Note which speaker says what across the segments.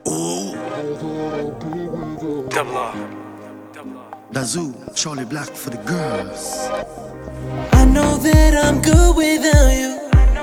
Speaker 1: Oh,
Speaker 2: Double R.
Speaker 1: Dazoo, Charlie Black for the girls.
Speaker 3: I know that I'm good without you.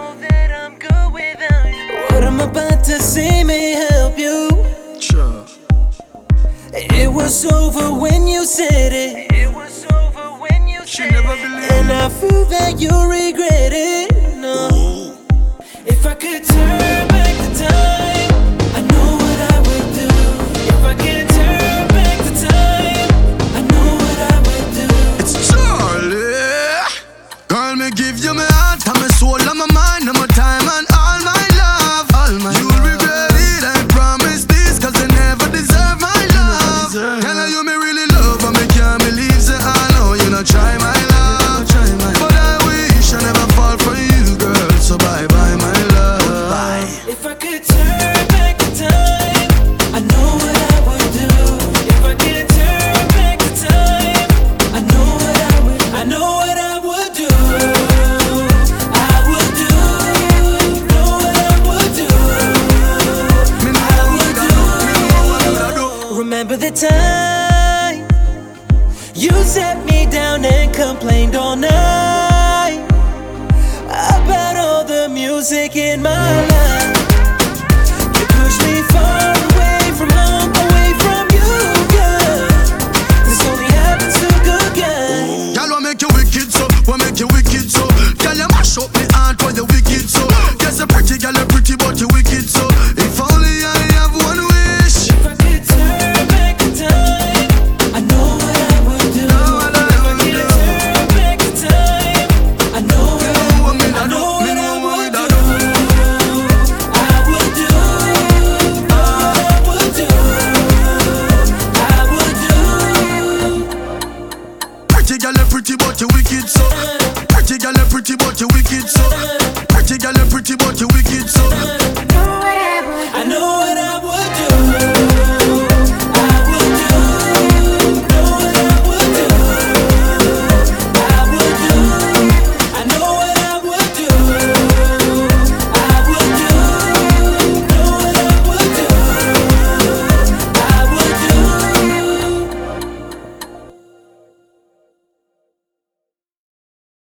Speaker 3: What I'm about to say may help you.
Speaker 1: Sure.
Speaker 3: It was over when you said it.
Speaker 1: She never believed.
Speaker 3: And I feel that you regret it. No.
Speaker 1: Oh,
Speaker 3: If I could turn back the time, I know what I would do. If I could turn back the time, I know what I would do.
Speaker 1: it's Charlie. Girl, me give you my heart, and my soul, and my mind, and my time, and all my love. You'll regret it, I promise this, cause you never deserve my love. Tell her you me really love, and me can't believe that I know you not try my love. But I wish I never fall for you, girl, so bye bye my love.
Speaker 3: If I could turn back the time, I know what I would do. If I could turn back the time, I know what I would. I know what I would do. I would do. Know what I would do.
Speaker 1: Me know
Speaker 3: I
Speaker 1: what
Speaker 3: would
Speaker 1: I do, me know what I do.
Speaker 3: Remember the time you sat me down and complained all night about all the music in my life. You pushed me far away from home, away from you, girl. This only happens to good guys.
Speaker 1: Girl, what make you wicked so? What make you wicked so? Girl, you mash up me heart when you wicked so. Guess a pretty girl, you pretty but you wicked so. If only I have one wish.
Speaker 3: If I could turn back the time, I know what I would do.
Speaker 1: Know what I would do.
Speaker 3: Turn back the time, I know what I
Speaker 1: Know what me
Speaker 3: I
Speaker 1: da do,
Speaker 3: know
Speaker 1: me
Speaker 3: what I
Speaker 1: know what
Speaker 3: would
Speaker 1: da
Speaker 3: do.
Speaker 1: do.
Speaker 3: I would do. I would do. I would do.
Speaker 1: Pretty girl, you pretty but you wicked so. Pretty girl, you pretty but you wicked so.